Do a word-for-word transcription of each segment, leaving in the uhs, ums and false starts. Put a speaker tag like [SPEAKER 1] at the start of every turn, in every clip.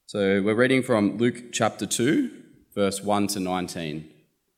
[SPEAKER 1] So we're reading from Luke chapter two, verse one to nineteen.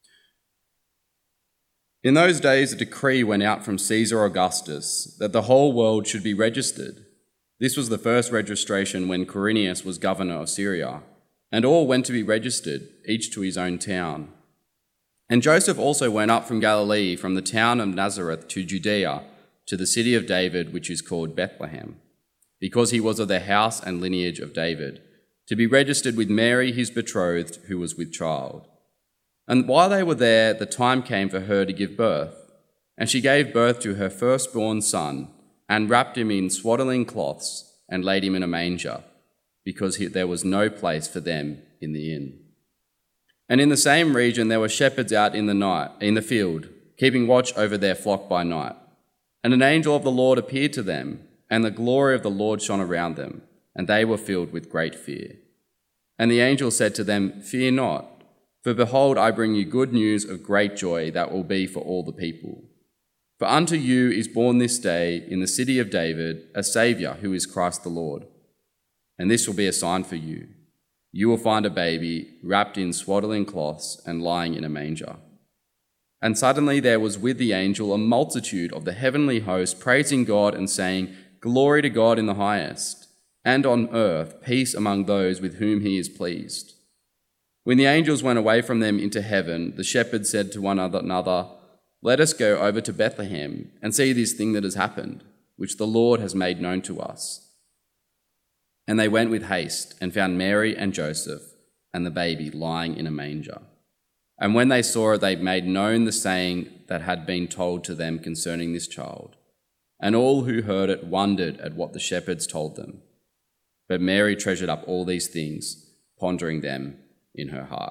[SPEAKER 1] In those days, a decree went out from Caesar Augustus that the whole world should be registered. This was the first registration when Quirinius was governor of Syria, and all went to be registered, each to his own town. And Joseph also went up from Galilee, from the town of Nazareth to Judea, to the city of David, which is called Bethlehem, because he was of the house and lineage of David, to be registered with Mary, his betrothed, who was with child. And while they were there, the time came for her to give birth. And she gave birth to her firstborn son, and wrapped him in swaddling cloths, and laid him in a manger, because he, there was no place for them in the inn. And in the same region there were shepherds out in the night, in the field, keeping watch over their flock by night. And an angel of the Lord appeared to them, and the glory of the Lord shone around them, and they were filled with great fear. And the angel said to them, "Fear not, for behold, I bring you good news of great joy that will be for all the people. For unto you is born this day in the city of David a Saviour, who is Christ the Lord. And this will be a sign for you. You will find a baby wrapped in swaddling cloths and lying in a manger." And suddenly there was with the angel a multitude of the heavenly host, praising God and saying, "Glory to God in the highest, and on earth peace among those with whom he is pleased." When the angels went away from them into heaven, the shepherds said to one another, "Let us go over to Bethlehem and see this thing that has happened, which the Lord has made known to us." And they went with haste and found Mary and Joseph and the baby lying in a manger. And when they saw it, they made known the saying that had been told to them concerning this child. And all who heard it wondered at what the shepherds told them. But Mary treasured up all these things, pondering them in her heart.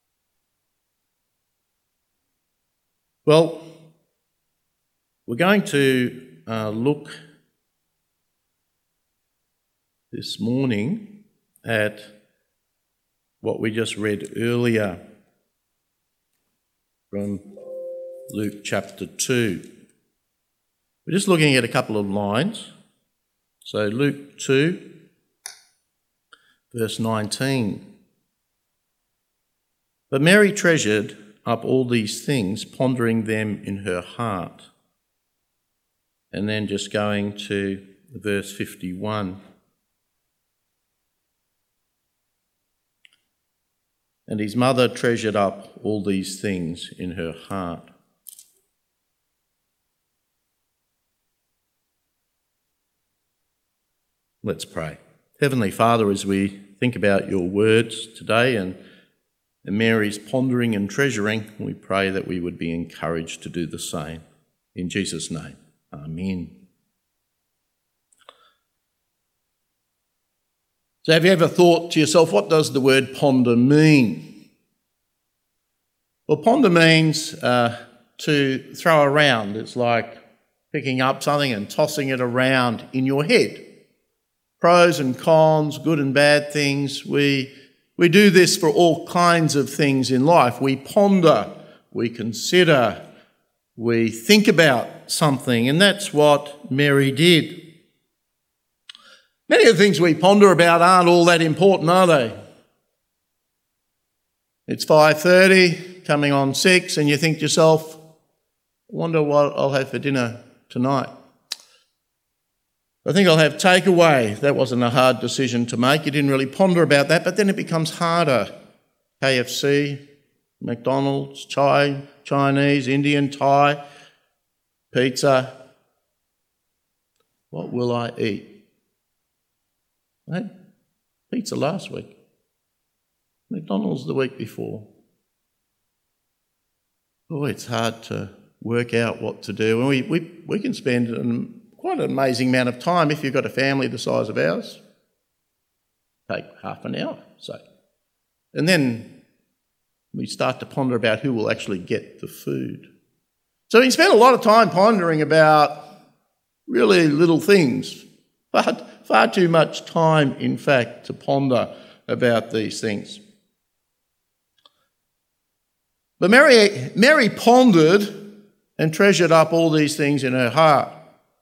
[SPEAKER 2] Well, we're going to uh, look this morning at what we just read earlier from Luke chapter two. We're just looking at a couple of lines. So Luke two, verse nineteen. But Mary treasured up all these things, pondering them in her heart. And then just going to verse fifty-one. And his mother treasured up all these things in her heart. Let's pray. Heavenly Father, as we think about your words today and And Mary's pondering and treasuring, we pray that we would be encouraged to do the same. In Jesus' name, amen. So have you ever thought to yourself, what does the word ponder mean? Well, ponder means uh, to throw around. It's like picking up something and tossing it around in your head. Pros and cons, good and bad things. We We do this for all kinds of things in life. We ponder, we consider, we think about something, and that's what Mary did. Many of the things we ponder about aren't all that important, are they? It's five thirty, coming on six, and you think to yourself, I wonder what I'll have for dinner tonight. I think I'll have takeaway. That wasn't a hard decision to make. You didn't really ponder about that, but then it becomes harder. K F C, McDonald's, Chai, Chinese, Indian, Thai, pizza. What will I eat? I had pizza last week. McDonald's the week before. Oh, it's hard to work out what to do. And we, we, we can spend an quite an amazing amount of time if you've got a family the size of ours. Take half an hour, say. And then we start to ponder about who will actually get the food. So we spend a lot of time pondering about really little things. Far, far too much time, in fact, to ponder about these things. But Mary, Mary pondered and treasured up all these things in her heart.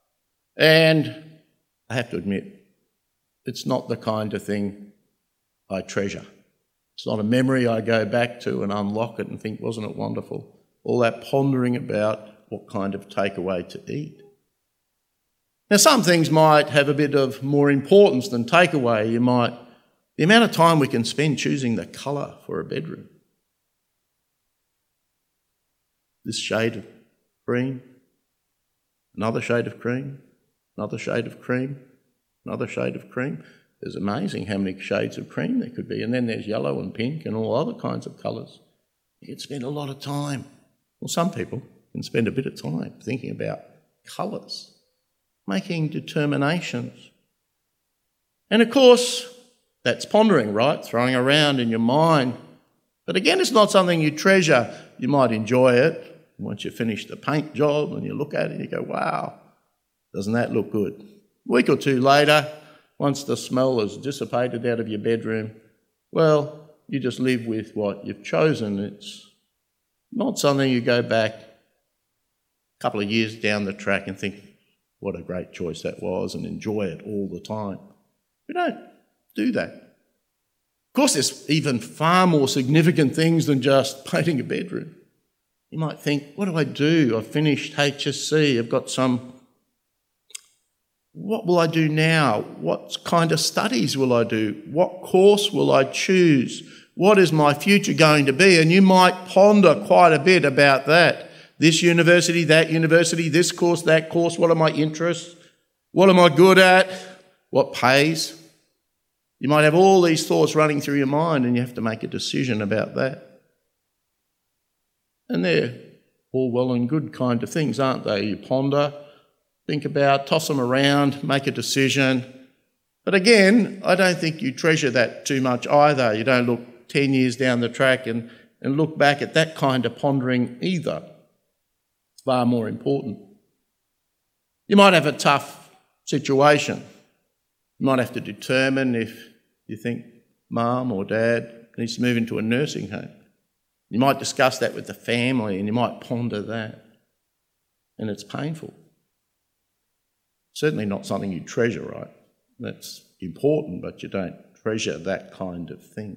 [SPEAKER 2] And I have to admit, it's not the kind of thing I treasure. It's not a memory I go back to and unlock it and think, wasn't it wonderful? All that pondering about what kind of takeaway to eat. Now, some things might have a bit of more importance than takeaway. You might, the amount of time we can spend choosing the colour for a bedroom. This shade of cream, another shade of cream, another shade of cream, another shade of cream. It's amazing how many shades of cream there could be. And then there's yellow and pink and all other kinds of colours. You can spend a lot of time. Well, some people can spend a bit of time thinking about colours, making determinations. And of course, that's pondering, right? Throwing around in your mind. But again, it's not something you treasure. You might enjoy it once you finish the paint job and you look at it and you go, wow, doesn't that look good? A week or two later, once the smell has dissipated out of your bedroom, well, you just live with what you've chosen. It's not something you go back a couple of years down the track and think, what a great choice that was, and enjoy it all the time. We don't do that. Of course, there's even far more significant things than just painting a bedroom. You might think, what do I do? I've finished H S C, I've got some... What will I do now? What kind of studies will I do? What course will I choose? What is my future going to be? And you might ponder quite a bit about that. This university, that university, this course, that course. What are my interests? What am I good at? What pays? You might have all these thoughts running through your mind and you have to make a decision about that. And they're all well and good kind of things, aren't they? You ponder, think about, toss them around, make a decision. But again, I don't think you treasure that too much either. You don't look ten years down the track and, and look back at that kind of pondering either. It's far more important. You might have a tough situation. You might have to determine if you think mum or dad needs to move into a nursing home. You might discuss that with the family and you might ponder that. And it's painful. Certainly not something you treasure, right? That's important, but you don't treasure that kind of thing.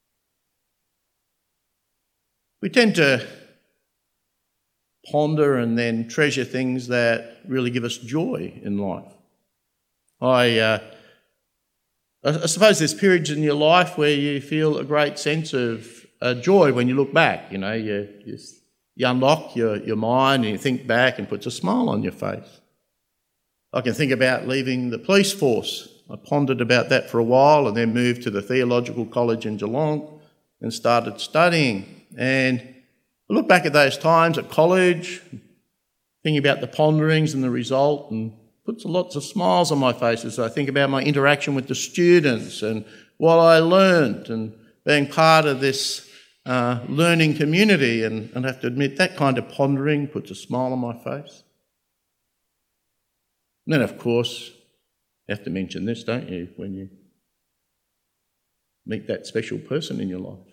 [SPEAKER 2] We tend to ponder and then treasure things that really give us joy in life. I, uh, I suppose there's periods in your life where you feel a great sense of uh, joy when you look back. You know, you, you, you unlock your, your mind and you think back and puts a smile on your face. I can think about leaving the police force. I pondered about that for a while and then moved to the Theological College in Geelong and started studying. And I look back at those times at college, thinking about the ponderings and the result, and puts lots of smiles on my face as I think about my interaction with the students and what I learned and being part of this uh, learning community. And, and I have to admit, that kind of pondering puts a smile on my face. And then, of course, you have to mention this, don't you, when you meet that special person in your life.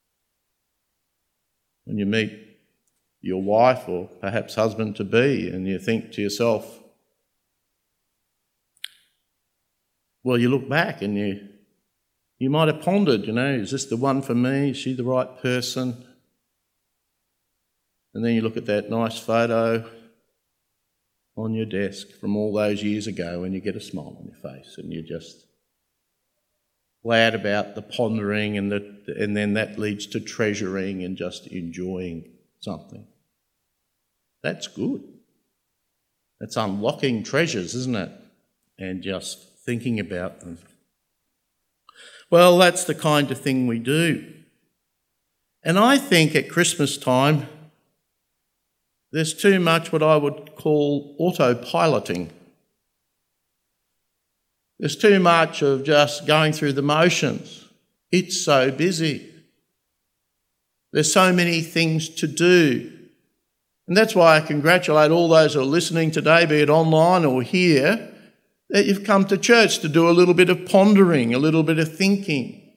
[SPEAKER 2] When you meet your wife or perhaps husband-to-be and you think to yourself, well, you look back and you you might have pondered, you know, is this the one for me? Is she the right person? And then you look at that nice photo on your desk from all those years ago and you get a smile on your face and you're just glad about the pondering, and, the, and then that leads to treasuring and just enjoying something. That's good. That's unlocking treasures, isn't it? And just thinking about them. Well, that's the kind of thing we do. And I think at Christmas time, there's too much what I would call autopiloting. There's too much of just going through the motions. It's so busy. There's so many things to do. And that's why I congratulate all those who are listening today, be it online or here, that you've come to church to do a little bit of pondering, a little bit of thinking.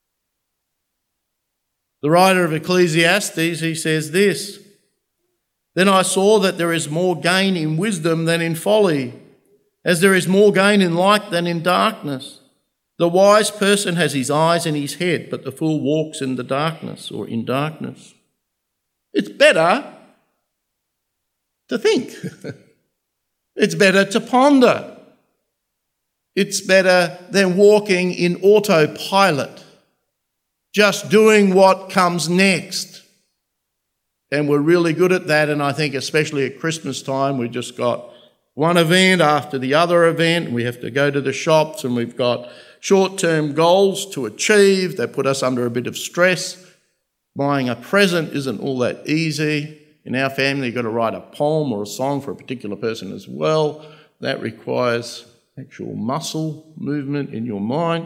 [SPEAKER 2] The writer of Ecclesiastes, he says this, "Then I saw that there is more gain in wisdom than in folly, as there is more gain in light than in darkness. The wise person has his eyes in his head, but the fool walks in the darkness or in darkness. It's better to think. It's better to ponder. It's better than walking in autopilot, just doing what comes next. And we're really good at that, and I think especially at Christmas time, we've just got one event after the other event, and we have to go to the shops, and we've got short-term goals to achieve. They put us under a bit of stress. Buying a present isn't all that easy. In our family, you've got to write a poem or a song for a particular person as well. That requires actual muscle movement in your mind.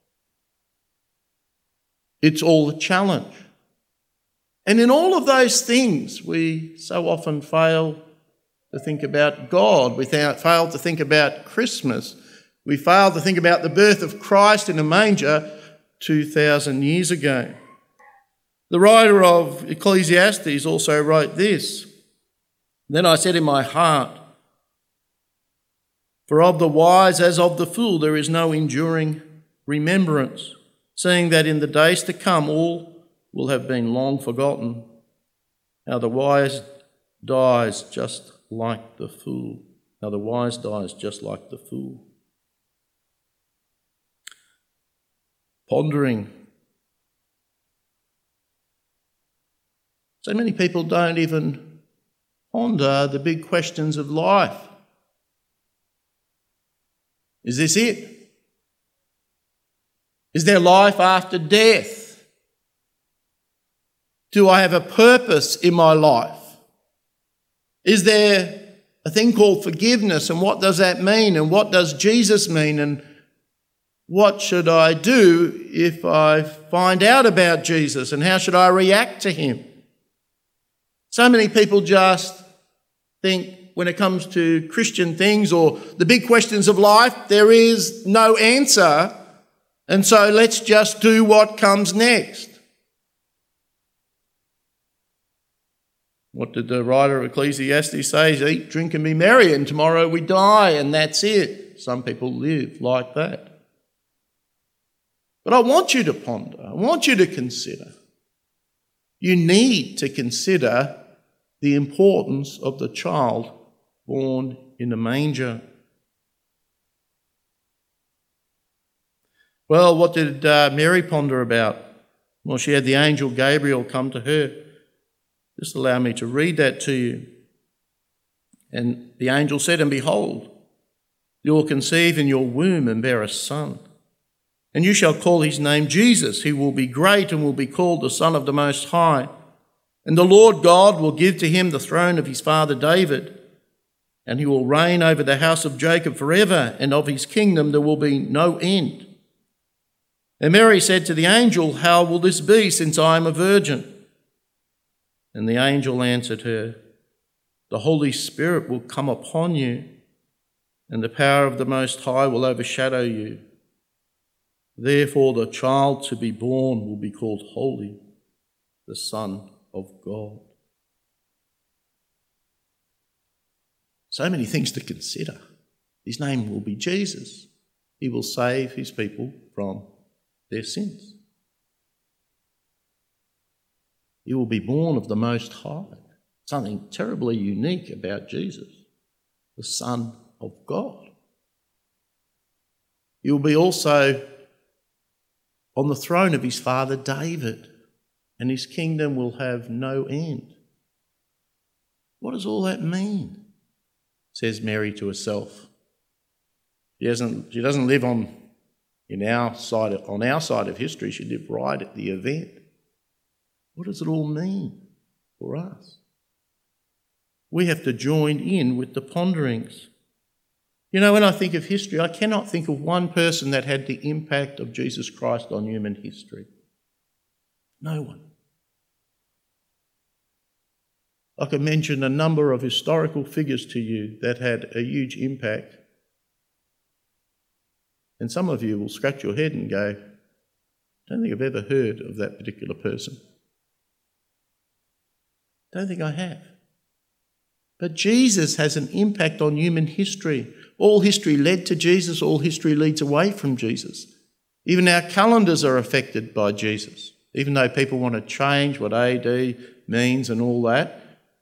[SPEAKER 2] It's all a challenge. And in all of those things, we so often fail to think about God. We fail to think about Christmas. We fail to think about the birth of Christ in a manger two thousand years ago. The writer of Ecclesiastes also wrote this: "Then I said in my heart, for of the wise as of the fool there is no enduring remembrance, seeing that in the days to come all will have been long forgotten. How the wise dies just like the fool. How the wise dies just like the fool." Pondering. So many people don't even ponder the big questions of life. Is this it? Is there life after death? Do I have a purpose in my life? Is there a thing called forgiveness, and what does that mean, and what does Jesus mean, and what should I do if I find out about Jesus, and how should I react to him? So many people just think when it comes to Christian things or the big questions of life, there is no answer, and so let's just do what comes next. What did the writer of Ecclesiastes say? Eat, drink and be merry, and tomorrow we die, and that's it. Some people live like that. But I want you to ponder, I want you to consider. You need to consider the importance of the child born in a manger. Well, what did uh, Mary ponder about? Well, she had the angel Gabriel come to her. Just allow me to read that to you. And the angel said, "And behold, you will conceive in your womb and bear a son. And you shall call his name Jesus. He will be great and will be called the Son of the Most High. And the Lord God will give to him the throne of his father David. And he will reign over the house of Jacob forever, and of his kingdom there will be no end." And Mary said to the angel, "How will this be, since I am a virgin?" And the angel answered her, "The Holy Spirit will come upon you, and the power of the Most High will overshadow you. Therefore the child to be born will be called Holy, the Son of God." So many things to consider. His name will be Jesus. He will save his people from their sins. He will be born of the Most High. Something terribly unique about Jesus, the Son of God. He will be also on the throne of his father David, and his kingdom will have no end. What does all that mean? Says Mary to herself. She doesn't, she doesn't live on, in our side, on our side of history. She lived right at the event. What does it all mean for us? We have to join in with the ponderings. You know, when I think of history, I cannot think of one person that had the impact of Jesus Christ on human history. No one. I can mention a number of historical figures to you that had a huge impact. And some of you will scratch your head and go, "I don't think I've ever heard of that particular person. Don't think I have." But Jesus has an impact on human history. All history led to Jesus, all history leads away from Jesus. Even our calendars are affected by Jesus. Even though people want to change what A D means and all that,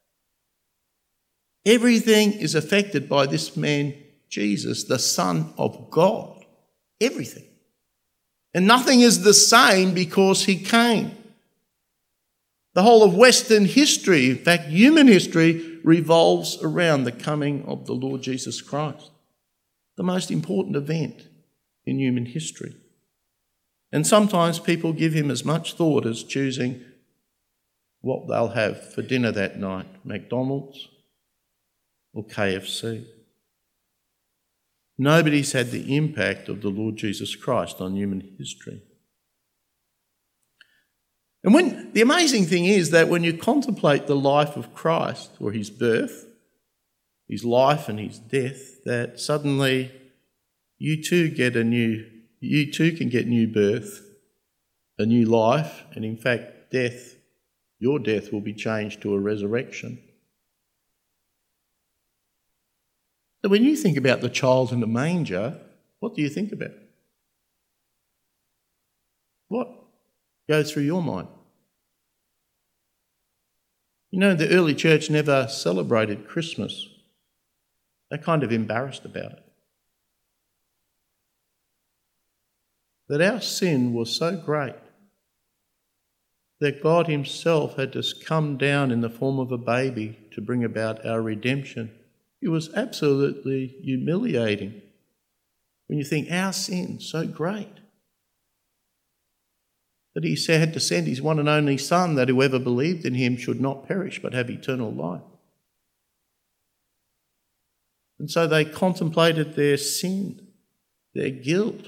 [SPEAKER 2] everything is affected by this man, Jesus, the Son of God. Everything. And nothing is the same because he came. The whole of Western history, in fact, human history, revolves around the coming of the Lord Jesus Christ, the most important event in human history. And sometimes people give him as much thought as choosing what they'll have for dinner that night, McDonald's or K F C. Nobody's had the impact of the Lord Jesus Christ on human history. And when the amazing thing is that when you contemplate the life of Christ, or his birth, his life and his death, that suddenly you too get a new, you too can get new birth, a new life, and in fact death, your death will be changed to a resurrection. So when you think about the child in the manger, what do you think about? What goes through your mind? You know, the early church never celebrated Christmas. They're kind of embarrassed about it. That our sin was so great that God himself had to come down in the form of a baby to bring about our redemption. It was absolutely humiliating when you think our sin so great that he had to send his one and only Son, that whoever believed in him should not perish but have eternal life. And so they contemplated their sin, their guilt.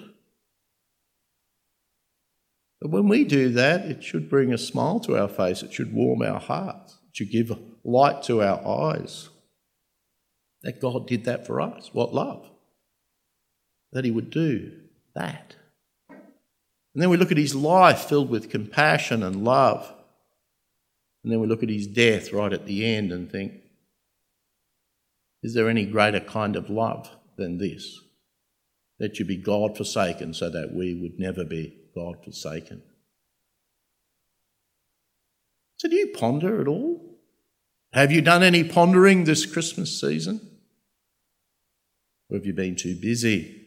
[SPEAKER 2] But when we do that, it should bring a smile to our face, it should warm our hearts, it should give light to our eyes. That God did that for us. What love. That he would do that. And then we look at his life filled with compassion and love. And then we look at his death right at the end and think, is there any greater kind of love than this? That you be God forsaken so that we would never be God forsaken. So do you ponder at all? Have you done any pondering this Christmas season? Or have you been too busy?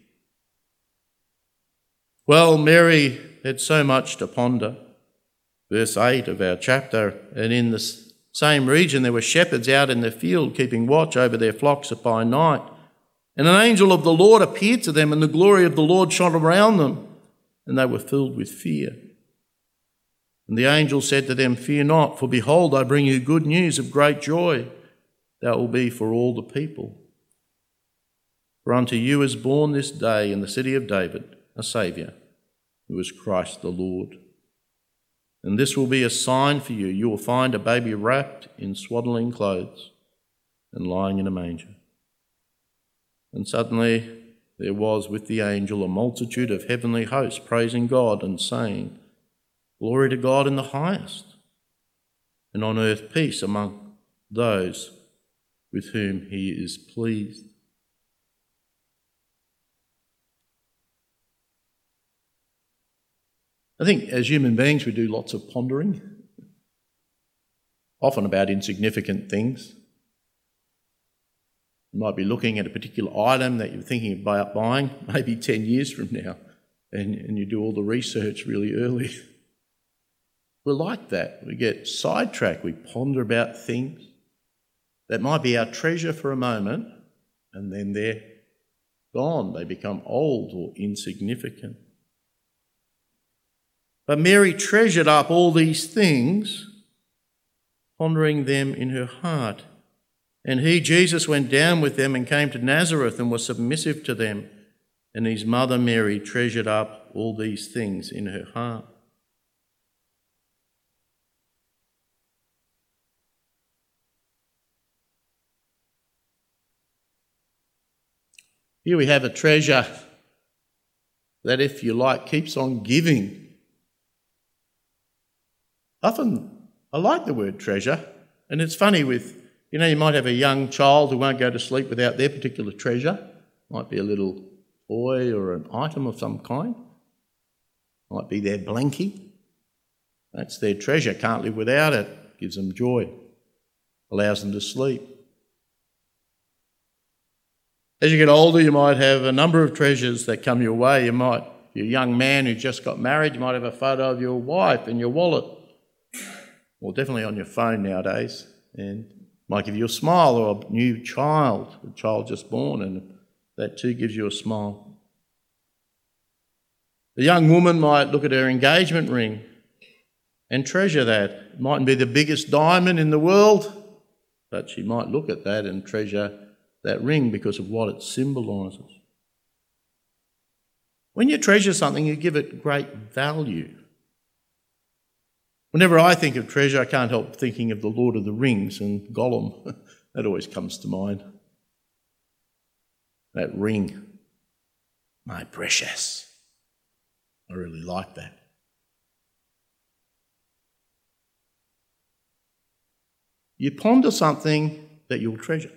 [SPEAKER 2] Well, Mary had so much to ponder. Verse eight of our chapter, and in the same region there were shepherds out in the field keeping watch over their flocks by night. And an angel of the Lord appeared to them, and the glory of the Lord shone around them, and they were filled with fear. And the angel said to them, "Fear not, for behold, I bring you good news of great joy that will be for all the people. For unto you is born this day in the city of David a Saviour, who is Christ the Lord. And this will be a sign for you. You will find a baby wrapped in swaddling clothes and lying in a manger." And suddenly there was with the angel a multitude of heavenly hosts praising God and saying, "Glory to God in the highest, and on earth peace among those with whom he is pleased." I think as human beings we do lots of pondering, often about insignificant things. You might be looking at a particular item that you're thinking about buying maybe ten years from now, and, and you do all the research really early. We're like that. We get sidetracked. We ponder about things that might be our treasure for a moment, and then they're gone. They become old or insignificant. But Mary treasured up all these things, pondering them in her heart. And he, Jesus, went down with them and came to Nazareth and was submissive to them. And his mother Mary treasured up all these things in her heart. Here we have a treasure that, if you like, keeps on giving. Often, I like the word treasure, and it's funny with, you know, you might have a young child who won't go to sleep without their particular treasure. Might be a little toy or an item of some kind. Might be their blankie. That's their treasure. Can't live without it. Gives them joy. Allows them to sleep. As you get older, you might have a number of treasures that come your way. You might, if you're a young man who just got married, you might have a photo of your wife in your wallet. Or definitely on your phone nowadays. And might give you a smile, or a new child, a child just born, and that too gives you a smile. The young woman might look at her engagement ring and treasure that. It mightn't be the biggest diamond in the world, but she might look at that and treasure that ring because of what it symbolises. When you treasure something, you give it great value. Whenever I think of treasure, I can't help thinking of the Lord of the Rings and Gollum. That always comes to mind. That ring. My precious. I really like that. You ponder something that you'll treasure.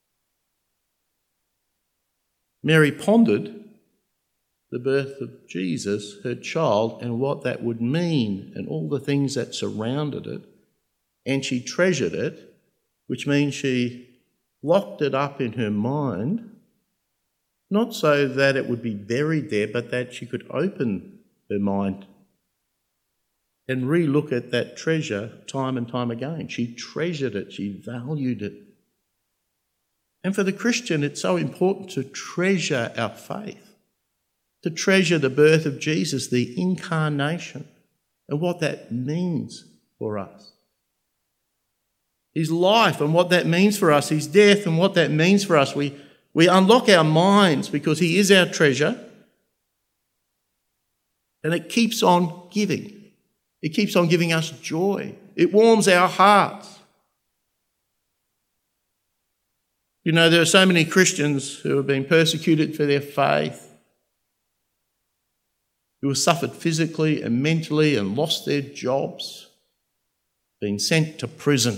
[SPEAKER 2] Mary pondered the birth of Jesus, her child, and what that would mean and all the things that surrounded it. And she treasured it, which means she locked it up in her mind, not so that it would be buried there, but that she could open her mind and re-look at that treasure time and time again. She treasured it, she valued it. And for the Christian, it's so important to treasure our faith. To treasure the birth of Jesus, the incarnation, and what that means for us. His life and what that means for us, his death and what that means for us. We, we unlock our minds because he is our treasure, and it keeps on giving. It keeps on giving us joy. It warms our hearts. You know, there are so many Christians who have been persecuted for their faith, who have suffered physically and mentally and lost their jobs, been sent to prison.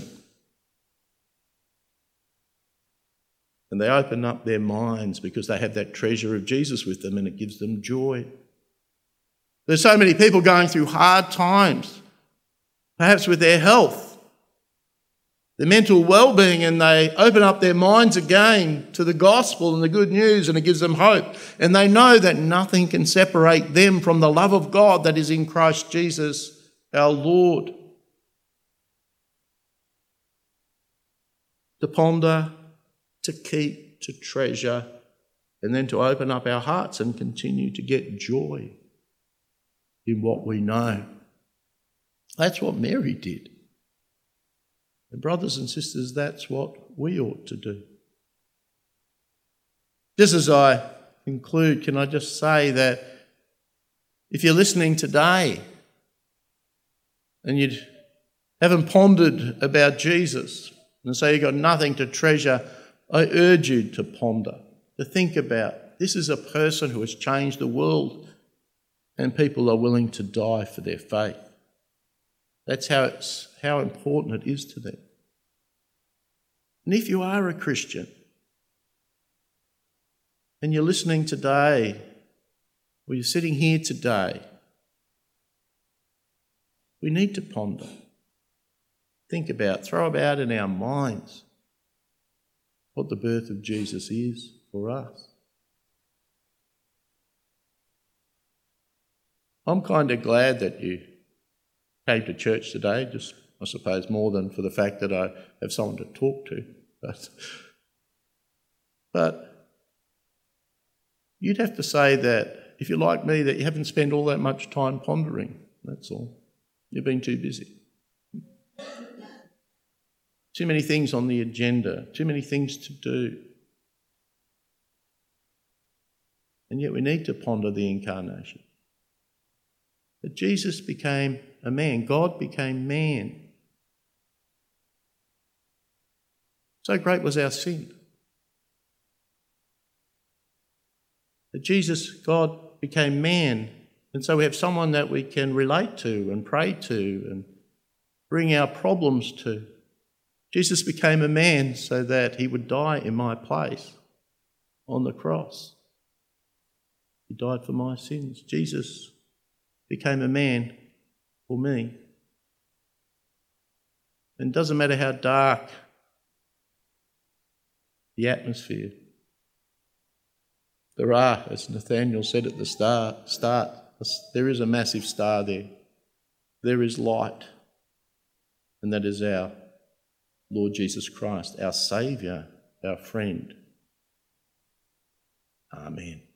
[SPEAKER 2] And they open up their minds because they have that treasure of Jesus with them, and it gives them joy. There's so many people going through hard times, perhaps with their health, their mental well-being, and they open up their minds again to the gospel and the good news, and it gives them hope. And they know that nothing can separate them from the love of God that is in Christ Jesus, our Lord. To ponder, to keep, to treasure, and then to open up our hearts and continue to get joy in what we know. That's what Mary did. And brothers and sisters, that's what we ought to do. Just as I conclude, can I just say that if you're listening today and you haven't pondered about Jesus and so you've got nothing to treasure, I urge you to ponder, to think about, this is a person who has changed the world, and people are willing to die for their faith. That's how it's how important it is to them. And if you are a Christian and you're listening today, or you're sitting here today, we need to ponder, think about, throw about in our minds what the birth of Jesus is for us. I'm kind of glad that you came to church today, just I suppose more than for the fact that I have someone to talk to. But, but you'd have to say that, if you're like me, that you haven't spent all that much time pondering, that's all. You've been too busy. Too many things on the agenda, too many things to do. And yet we need to ponder the incarnation. That Jesus became a man, God became man. So great was our sin. That Jesus, God, became man, and so we have someone that we can relate to and pray to and bring our problems to. Jesus became a man so that he would die in my place on the cross. He died for my sins. Jesus became a man for me. And it doesn't matter how dark the atmosphere. There are, as Nathaniel said at the start, start, there is a massive star there. There is light. And that is our Lord Jesus Christ, our Saviour, our friend. Amen.